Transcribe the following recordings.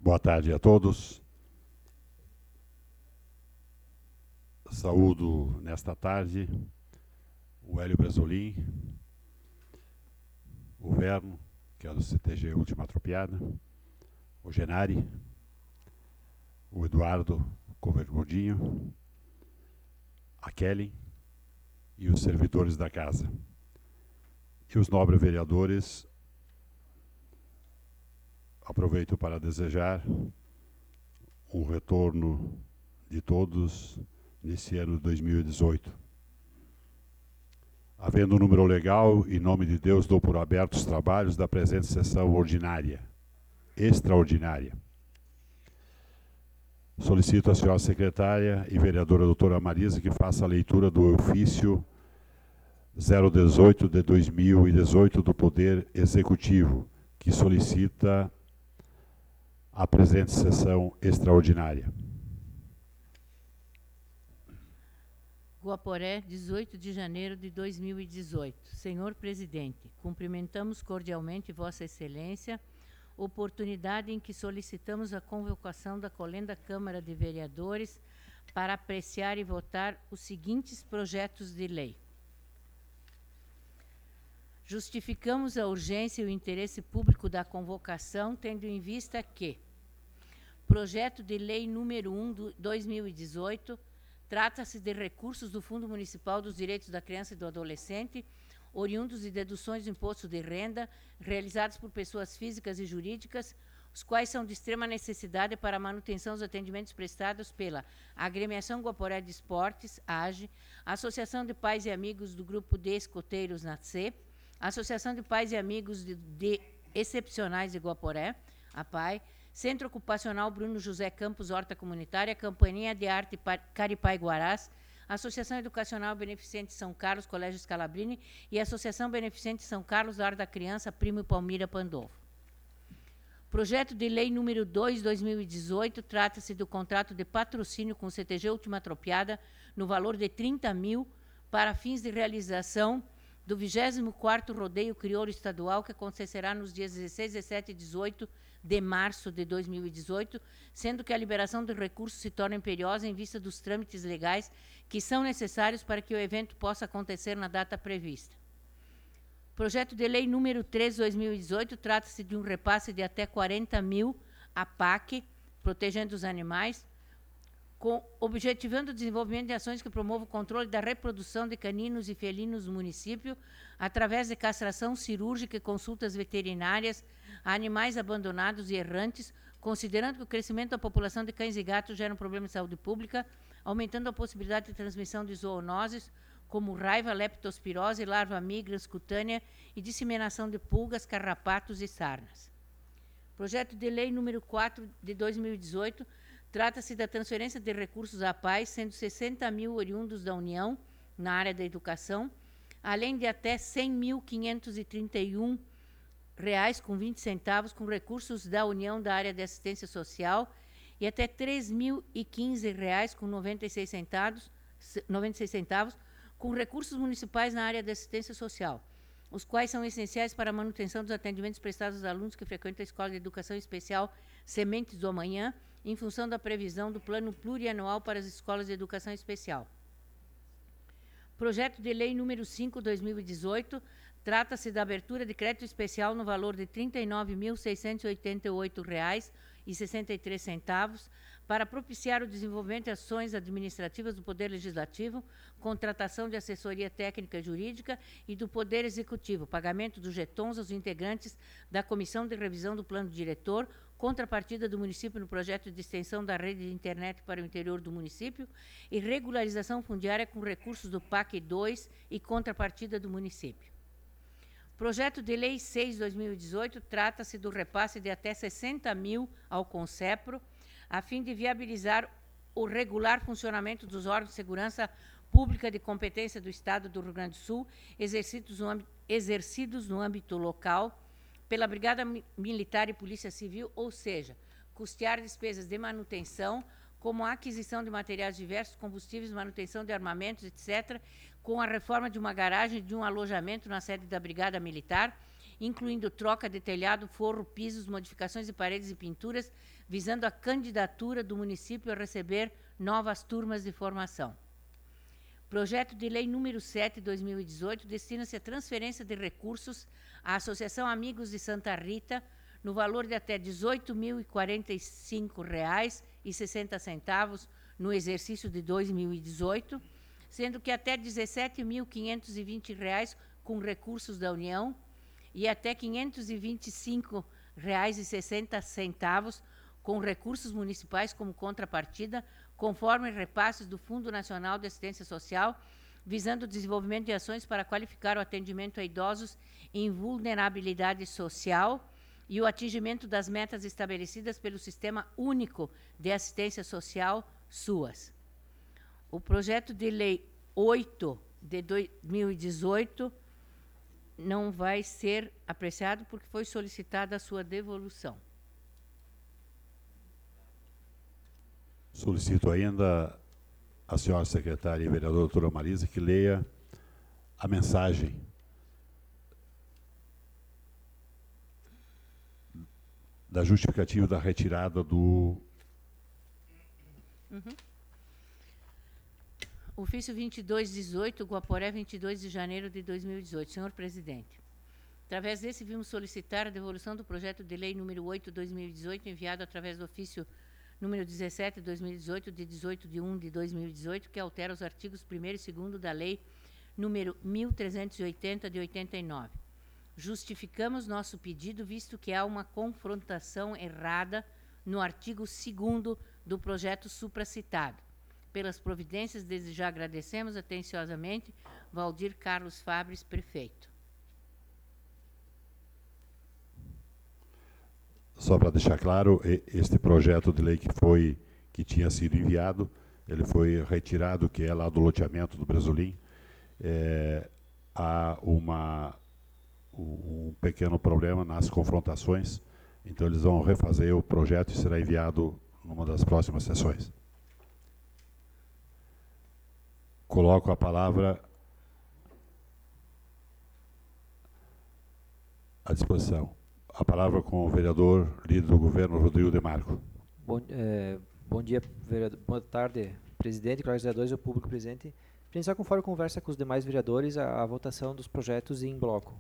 Boa tarde a todos. Saúdo nesta tarde o Hélio Brasolim, o Verno, que é do CTG Última Atropiada, o Genari, o Eduardo Covergodinho, a Kelly e os servidores da casa. E os nobres vereadores, aproveito para desejar um retorno de todos nesse ano de 2018. Havendo um número legal, em nome de Deus, dou por abertos os trabalhos da presente sessão ordinária, extraordinária. Solicito à senhora secretária e vereadora doutora Marisa que faça a leitura do ofício 018 de 2018 do Poder Executivo, que solicita a presente sessão extraordinária. Guaporé, 18 de janeiro de 2018. Senhor Presidente, cumprimentamos cordialmente Vossa Excelência, oportunidade em que solicitamos a convocação da Colenda Câmara de Vereadores para apreciar e votar os seguintes projetos de lei. Justificamos a urgência e o interesse público da convocação, tendo em vista que projeto de lei número 1 de 2018 trata-se de recursos do Fundo Municipal dos Direitos da Criança e do Adolescente, oriundos de deduções do imposto de renda, realizados por pessoas físicas e jurídicas, os quais são de extrema necessidade para a manutenção dos atendimentos prestados pela Agremiação Guaporé de Esportes, AGE, Associação de Pais e Amigos do Grupo de Escoteiros, NATSE, Associação de Pais e Amigos de Excepcionais de Guaporé, APAI, Centro Ocupacional Bruno José Campos Horta Comunitária, Companhia de Arte Caripaiguarás, Associação Educacional Beneficente São Carlos, Colégio Scalabrini e Associação Beneficente São Carlos, Lar da Criança, Primo Palmira Pandolfo. Projeto de Lei número 2, 2018, trata-se do contrato de patrocínio com o CTG Última Atropiada no valor de 30 mil para fins de realização do 24º Rodeio Crioulo Estadual, que acontecerá nos dias 16, 17 e 18 de março de 2018, sendo que a liberação de recursos se torna imperiosa em vista dos trâmites legais que são necessários para que o evento possa acontecer na data prevista. Projeto de Lei número 3, 2018, trata-se de um repasse de até 40 mil à PAC, protegendo os animais, objetivando o desenvolvimento de ações que promovam o controle da reprodução de caninos e felinos no município, através de castração cirúrgica e consultas veterinárias a animais abandonados e errantes, considerando que o crescimento da população de cães e gatos gera um problema de saúde pública, aumentando a possibilidade de transmissão de zoonoses, como raiva, leptospirose, larva migrans cutânea e disseminação de pulgas, carrapatos e sarnas. Projeto de Lei número 4 de 2018, trata-se da transferência de recursos à paz, sendo 60 mil oriundos da União, na área da educação, além de até R$ 100.531,20 com recursos da União da área de assistência social e até R$ 3.015,96 com recursos municipais na área de assistência social, os quais são essenciais para a manutenção dos atendimentos prestados aos alunos que frequentam a Escola de Educação Especial Sementes do Amanhã, em função da previsão do Plano Plurianual para as Escolas de Educação Especial. Projeto de Lei número 5, 2018, trata-se da abertura de crédito especial no valor de R$ 39.688,63 para propiciar o desenvolvimento de ações administrativas do Poder Legislativo, contratação de assessoria técnica e jurídica e do Poder Executivo, pagamento dos jetons aos integrantes da Comissão de Revisão do Plano Diretor, contrapartida do município no projeto de extensão da rede de internet para o interior do município e regularização fundiária com recursos do PAC 2 e contrapartida do município. Projeto de Lei 6/2018 trata-se do repasse de até 60 mil ao Concepro, a fim de viabilizar o regular funcionamento dos órgãos de segurança pública de competência do Estado do Rio Grande do Sul, exercidos no âmbito local, pela Brigada Militar e Polícia Civil, ou seja, custear despesas de manutenção, como a aquisição de materiais diversos, combustíveis, manutenção de armamentos, etc., com a reforma de uma garagem e de um alojamento na sede da Brigada Militar, incluindo troca de telhado, forro, pisos, modificações de paredes e pinturas, visando a candidatura do município a receber novas turmas de formação. Projeto de Lei número 7, 2018, destina-se à transferência de recursos à Associação Amigos de Santa Rita, no valor de até R$ 18.045,60 no exercício de 2018, sendo que até R$ 17.520 com recursos da União e até R$ 525,60 com recursos municipais como contrapartida, conforme repasses do Fundo Nacional de Assistência Social, visando o desenvolvimento de ações para qualificar o atendimento a idosos em vulnerabilidade social e o atingimento das metas estabelecidas pelo Sistema Único de Assistência Social, SUAS. O projeto de lei 8 de 2018 não vai ser apreciado porque foi solicitada a sua devolução. Solicito ainda a senhora secretária e vereadora doutora Marisa que leia a mensagem da justificativa da retirada do... Ofício 2218, Guaporé, 22 de janeiro de 2018. Senhor presidente, através desse vimos solicitar a devolução do projeto de lei número 8, 2018, enviado através do ofício número 17, 2018, de 18 de 1 de 2018, que altera os artigos 1º e 2º da lei número 1380, de 89. Justificamos nosso pedido, visto que há uma confrontação errada no artigo 2º do projeto supracitado. Pelas providências, desde já agradecemos atenciosamente Valdir Carlos Fabres, prefeito. Só para deixar claro, este projeto de lei que tinha sido enviado, ele foi retirado, que é lá do loteamento do Brasolim. Há um pequeno problema nas confrontações, então eles vão refazer o projeto e será enviado numa das próximas sessões. Coloco a palavra à disposição. A palavra com o vereador, líder do governo, Rodrigo Demarco. Bom dia, vereador. Boa tarde, presidente, colegas vereadores e o público presente. Presidente, conforme conversa com os demais vereadores, a votação dos projetos em bloco.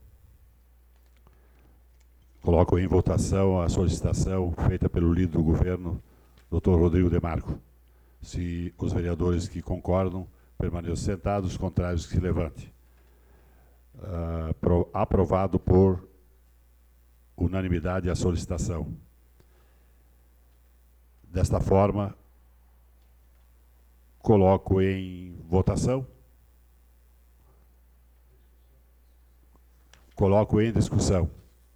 Coloco em votação a solicitação feita pelo líder do governo, Dr. Rodrigo Demarco. Se os vereadores que concordam permaneçam sentados, os contrários que se levante. Aprovado por unanimidade a solicitação. Desta forma, coloco em votação. Coloco em discussão.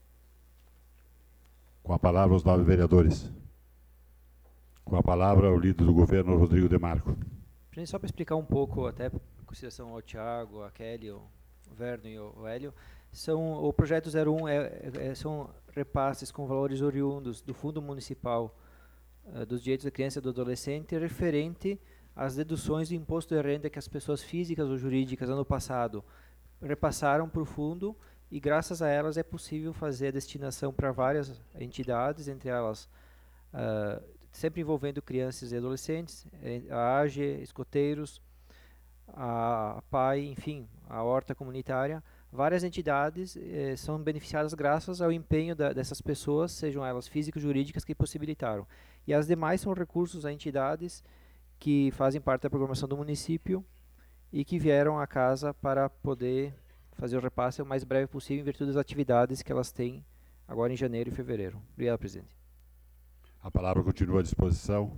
Com a palavra os 9 vereadores. Com a palavra o líder do governo, Rodrigo Demarco. Presidente, só para explicar um pouco, até em consideração ao Tiago, a Kelly, o Verno e o Hélio, o projeto 01 são repasses com valores oriundos do Fundo Municipal dos Direitos da Criança e do Adolescente referente às deduções do imposto de renda que as pessoas físicas ou jurídicas ano passado repassaram para o fundo, e graças a elas é possível fazer a destinação para várias entidades, entre elas sempre envolvendo crianças e adolescentes, a AGE, escoteiros, a PAI, enfim, a horta comunitária. Várias entidades são beneficiadas graças ao empenho dessas pessoas, sejam elas físicas ou jurídicas, que possibilitaram. E as demais são recursos a entidades que fazem parte da programação do município e que vieram à casa para poder fazer o repasse o mais breve possível em virtude das atividades que elas têm agora em janeiro e fevereiro. Obrigado, presidente. A palavra continua à disposição.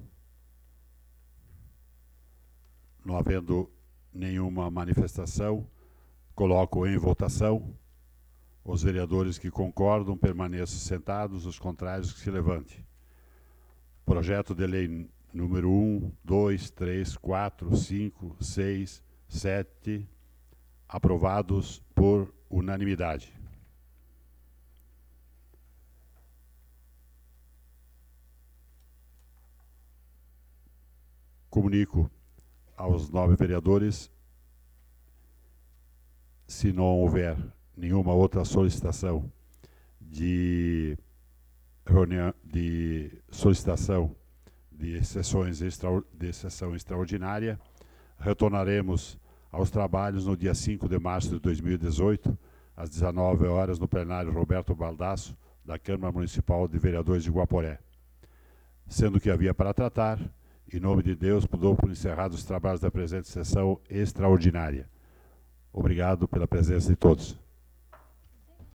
Não havendo nenhuma manifestação, coloco em votação. Os vereadores que concordam permaneçam sentados, os contrários que se levante. Projeto de lei número 1, 2, 3, 4, 5, 6, 7, aprovados por unanimidade. Comunico aos 9 vereadores, se não houver nenhuma outra solicitação de reunião de solicitação de sessão extraordinária. Retornaremos aos trabalhos no dia 5 de março de 2018, às 19 horas, no plenário Roberto Baldasso, da Câmara Municipal de Vereadores de Guaporé. Sendo que havia para tratar, em nome de Deus, dou por encerrados os trabalhos da presente sessão extraordinária. Obrigado pela presença de todos.